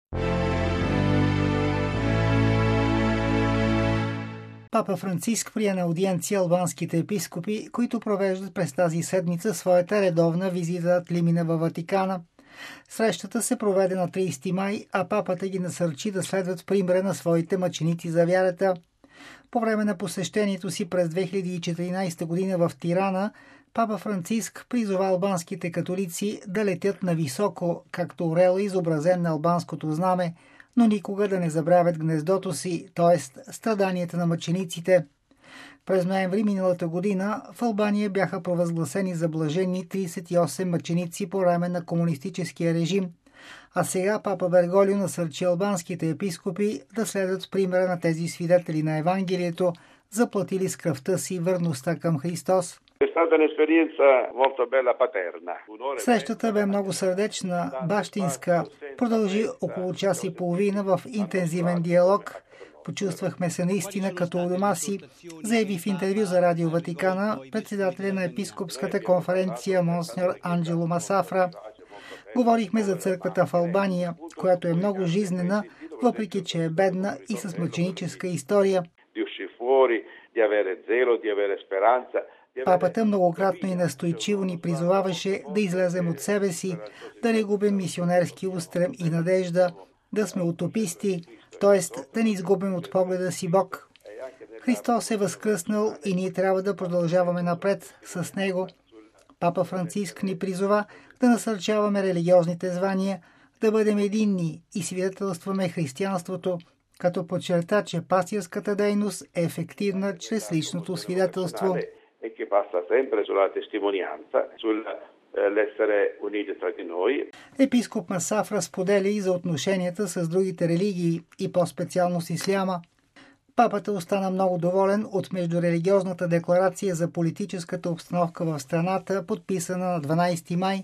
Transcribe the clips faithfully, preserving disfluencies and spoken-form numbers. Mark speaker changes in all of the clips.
Speaker 1: Папа Франциск прие на аудиенция албанските епископи, които провеждат през тази седмица своята редовна визита ad limina във Ватикана. Срещата се проведе на тридесети май, а папата ги насърчи да следват примера на своите мъченици за вярата. По време на посещението си през две хиляди и четиринадесета година в Тирана, папа Франциск призова албанските католици да летят нависоко, както орел изобразен на албанското знаме, но никога да не забравят гнездото си, т.е. страданията на мъчениците. През ноември миналата година в Албания бяха провъзгласени за блажени тридесет и осем мъченици по време на комунистическия режим, а сега папа Берголио насърчи албанските епископи да следват примера на тези свидетели на Евангелието, заплатили с кръвта си върността към Христос. Срещата бе много сърдечна, бащинска, продължи около час и половина в интензивен диалог. Почувствахме се наистина като у дома си, заяви в интервю за Радио Ватикана председателя на епископската конференция монсеньор Анджело Масафра. Говорихме за църквата в Албания, която е много жизнена, въпреки че е бедна и с мъченическа история. Папата многократно и настойчиво ни призоваваше да излезем от себе си, да не губим мисионерски устрем и надежда, да сме утописти, т.е. да не изгубим от погледа си Бог. Христос е възкръснал и ние трябва да продължаваме напред с Него. Папа Франциск ни призова да насърчаваме религиозните звания, да бъдем единни и свидетелстваме християнството, като подчерта, че пастирската дейност е ефективна чрез личното свидетелство. Епископ Масафра споделя и за отношенията с другите религии и по-специално с исляма. Папата остана много доволен от междурелигиозната декларация за политическата обстановка в страната, подписана на дванадесети май.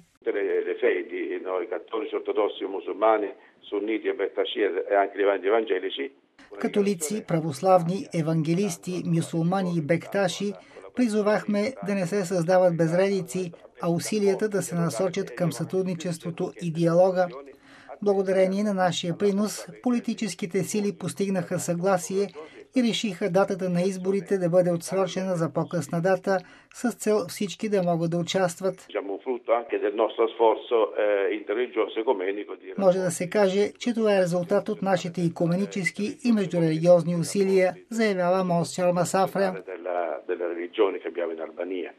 Speaker 1: Католици, православни, евангелисти, мюсулмани и бекташи призовахме да не се създават безредици, а усилията да се насочат към сътрудничеството и диалога. Благодарение на нашия принос, политическите сили постигнаха съгласие и решиха датата на изборите да бъде отсрочена за по-късна дата, с цел всички да могат да участват. Може да се каже, че това е резултат от нашите икуменически и междурелигиозни усилия, заявява монсеньор Масафра.